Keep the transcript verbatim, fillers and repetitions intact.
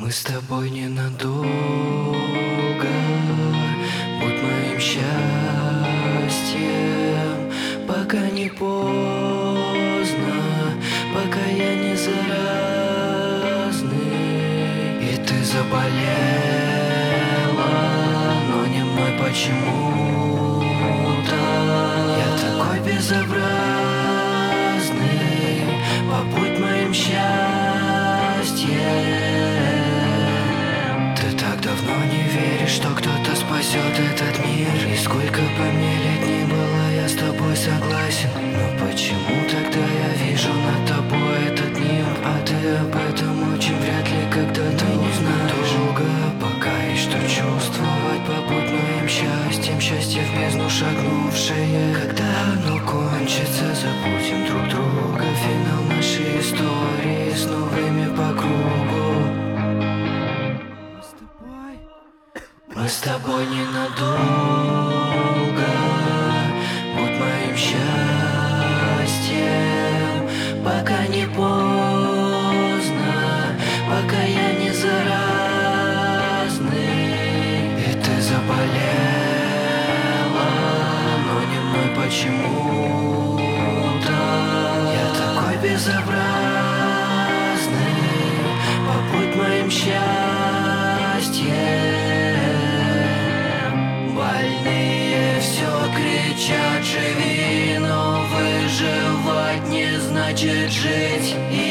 Мы с тобой ненадолго, будь моим счастьем, пока не поздно, пока я не заразный. И ты заболела, но не мной почему-то. Я такой безобразный, побудь моим счастьем. Давно не веришь, что кто-то спасет этот мир. И сколько бы мне лет ни было, я с тобой согласен. Но почему тогда я вижу над тобой этот мир? А ты об этом очень вряд ли когда-то узнаешь. Долго, пока есть что чувствовать, побудь моим счастьем. Счастье в бездну шагнувшее. Когда оно кончится, забудем друг друга. Финал нашей истории с новыми по кругу. Мы с тобой ненадолго, будь моим счастьем, пока не поздно, пока я не заразный. И ты заболела, но не мной почему-то. Я такой безобразный, побудь моим счастьем. Больные все кричат: живи, но выживать не значит жить.